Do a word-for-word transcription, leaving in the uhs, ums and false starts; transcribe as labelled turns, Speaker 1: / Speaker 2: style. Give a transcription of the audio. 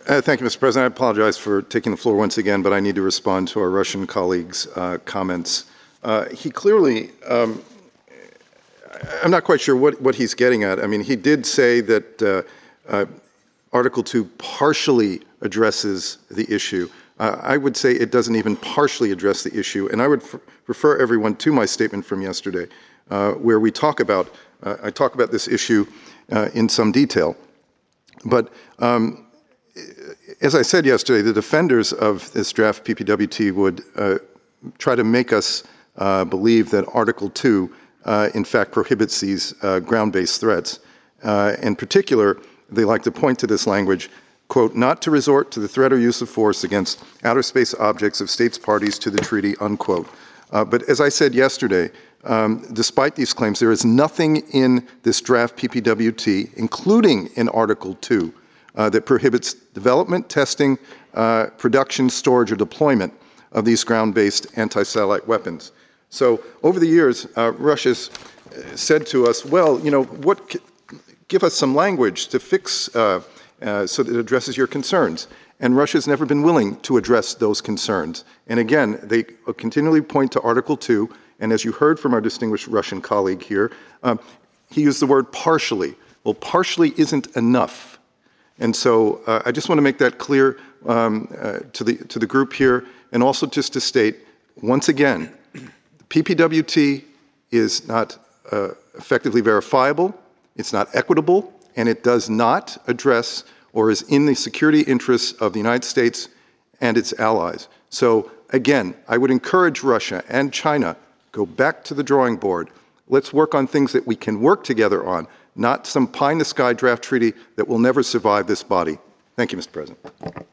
Speaker 1: Uh, thank you, Mister President. I apologize for taking the floor once again, but I need to respond to our Russian colleague's uh, comments. Uh, he clearly, um, I'm not quite sure what, what he's getting at. I mean, he did say that uh, uh, Article two partially addresses the issue. Uh, I would say it doesn't even partially address the issue, and I would refer everyone to my statement from yesterday, uh, where we talk about, uh, I talk about this issue uh, in some detail. But um, as I said yesterday, the defenders of this draft P P W T would uh, try to make us uh, believe that Article two, uh, in fact, prohibits these uh, ground-based threats. Uh, in particular, they like to point to this language, quote, not to resort to the threat or use of force against outer space objects of states parties to the treaty, unquote. Uh, but as I said yesterday, um, despite these claims, there is nothing in this draft P P W T, including in Article two, uh, that prohibits development, testing, uh, production, storage, or deployment of these ground-based anti-satellite weapons. So over the years, uh, Russia's said to us, well, you know, what, give us some language to fix uh, uh, so that it addresses your concerns. And Russia's never been willing to address those concerns. And again, they continually point to Article two, and as you heard from our distinguished Russian colleague here, um, he used the word partially. Well, partially isn't enough. And so uh, I just want to make that clear um, uh, to, the, to the group here, and also just to state, once again, the P P W T is not uh, effectively verifiable, it's not equitable, and it does not address or is in the security interests of the United States and its allies. So again, I would encourage Russia and China, go back to the drawing board. Let's work on things that we can work together on, not some pie-in-the-sky draft treaty that will never survive this body. Thank you, Mister President.